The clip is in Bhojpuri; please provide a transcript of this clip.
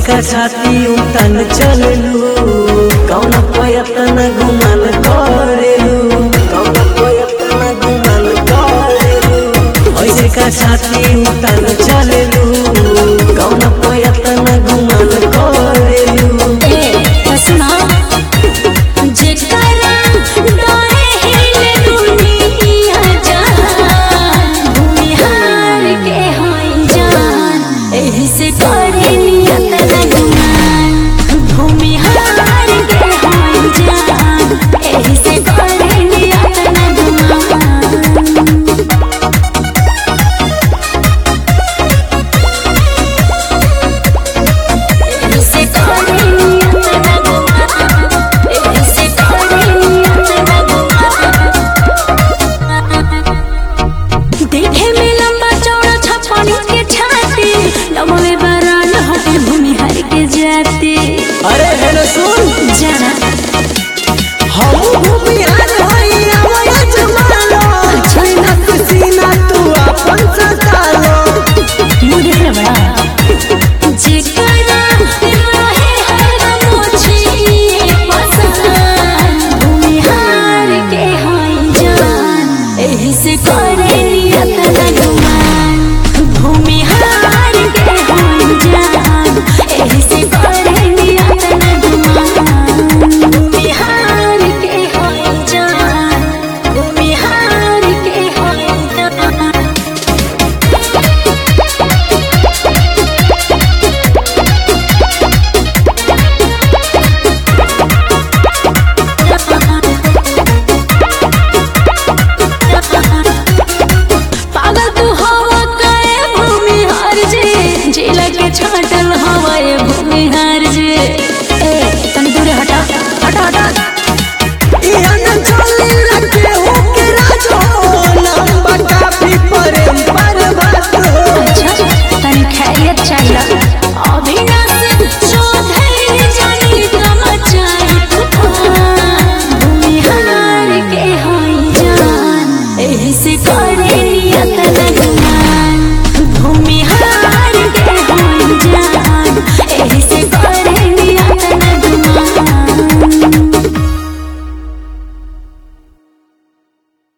का छाती उतन चललू कौन प्रयत्न गुमान करेलू कौन प्रयत्न गुमान करेलू ऐसे का छाती उतन चललू कौन प्रयत्न गुमान करेलू अरे हेलो सुन जाना हम भूमिहार हई आवया जमालो छैना सीना तू अपन सतालो मुझे से बड़ा जिकरा रहे हर मोची पसंद भूमिहार के हई जान एही से करे नियत लगमान भूमिहार के हई जान एही से करे छाटल हवाए भूमिहार जे तनी दूरे हटा हटा हटा इहन चले रखे हो के राजो लंबा काफी प्रेम पर्वत अच्छा तनी खैरियत चाहिए अविनाश चौधरी जानी तमचाई भूमिहार के हई जान एही से करे